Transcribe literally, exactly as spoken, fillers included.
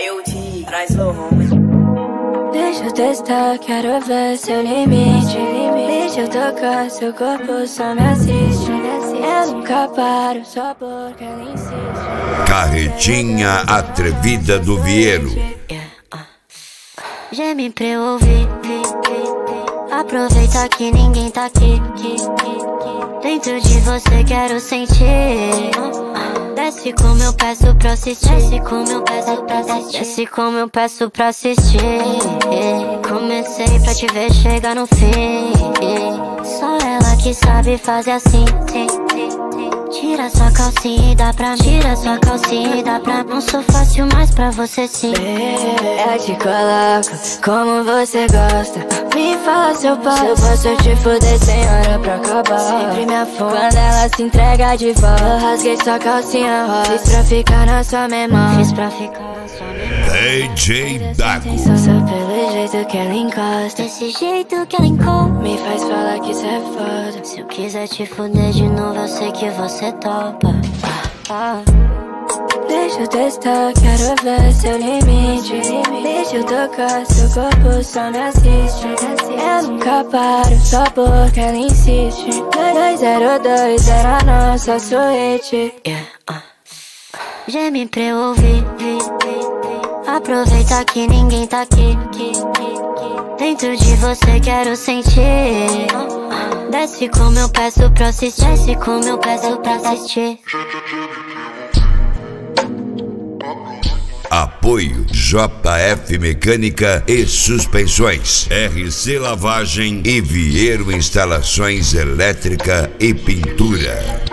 I O T, traz o home. Deixa eu testar, quero ver seu limite. Deixa eu tocar, seu corpo só me assiste. Eu nunca paro, só porque ela insiste. Carretinha atrevida do Vieiro. Geme pra eu ouvir. Aproveita que ninguém tá aqui. Dentro de você quero sentir. Desce como eu peço pra assistir. Desce como eu peço pra assistir. Desce como eu peço pra assistir. Comecei pra te ver chegar no fim. Só ela que sabe fazer assim. Tira sua calcinha e dá pra mim. Tira sua calcinha e dá pra mim. Não sou fácil, mas pra você sim. Eu te coloco como você gosta. Me fala seu passo. Se eu posso te fuder sem hora pra acabar. Sempre me afunda quando ela se entrega de volta. Eu rasguei sua calcinha rosa. Fiz pra ficar na sua memória. Fiz pra ficar na sua memória. D J Dago. Só só pelo jeito que ela encosta. Desse jeito que ela encosta. Me faz falar que isso é foda. Se eu quiser te fuder de novo, eu sei que você topa. Ah. Deixa eu testar, quero ver seu limite. Deixa eu tocar, seu corpo só me assiste. Eu nunca paro, só porque ela insiste. dois zero dois era a nossa suíte. Yeah, uh. Geme pra eu ouvir. Aproveita que ninguém tá aqui. Dentro de você quero sentir. Desce como eu peço pra assistir. Desce como eu peço pra assistir. Apoio J F Mecânica e Suspensões, R C Lavagem e Vieiro Instalações Elétrica e Pintura.